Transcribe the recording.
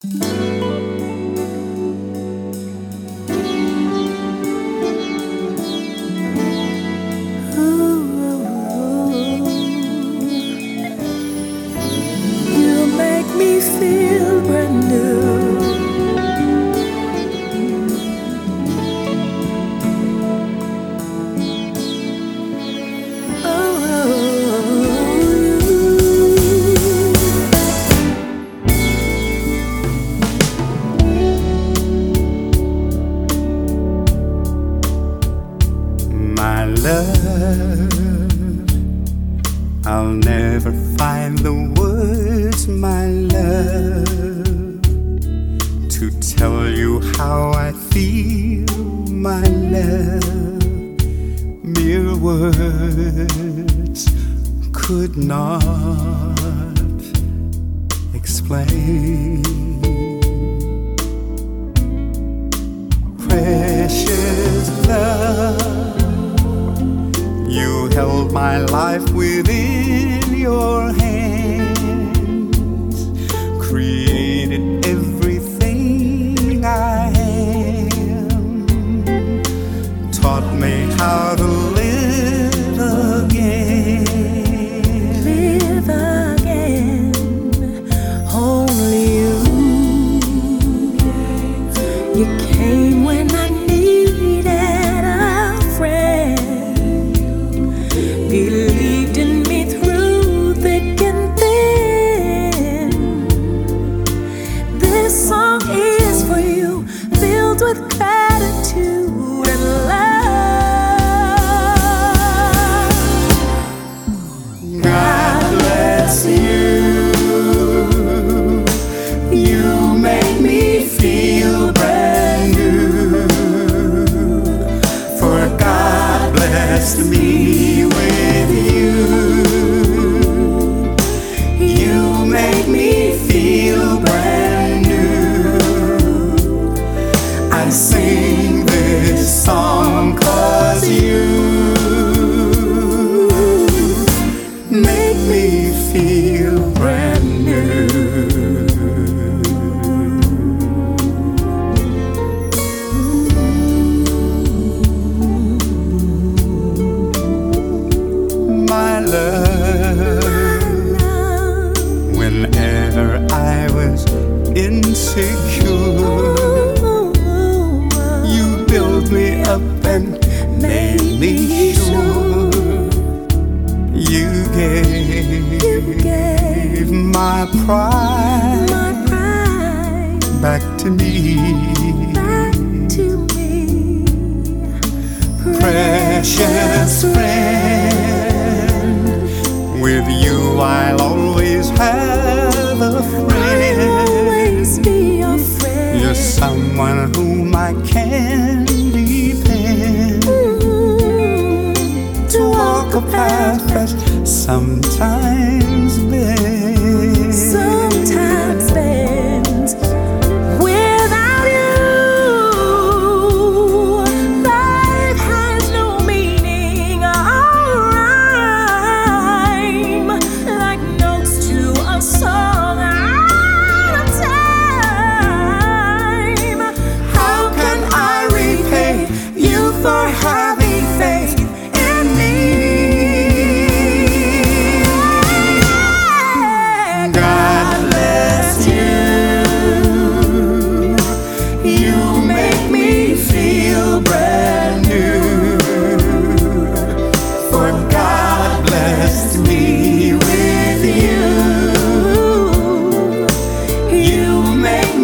You make me feel brand new. My love, I'll never find the words, my love, to tell you how I feel, my love. Mere words could not explain. Precious love, you held my life within your hands, created everything I am, taught me how to live again. Live again, only you. You came when I needed a friend, believed in me through thick and thin. This song is for you, filled with gratitude and love. God bless you. You make me feel brand new. For God blessed me with you. You make me feel brand new. I sing this song 'cause you make me feel brand new. My love, whenever I was insecure, you built me up and made me sure. You gave my pride back to me. Precious friend, with you I'll always have a friend. You're someone whom I can depend, to walk a path that's sometimes bends. Without you, life has no meaning or rhyme, like notes to a song out of time. How can I repay you for having faith in me? God bless you. You make me feel brand new. For God blessed me with you. You make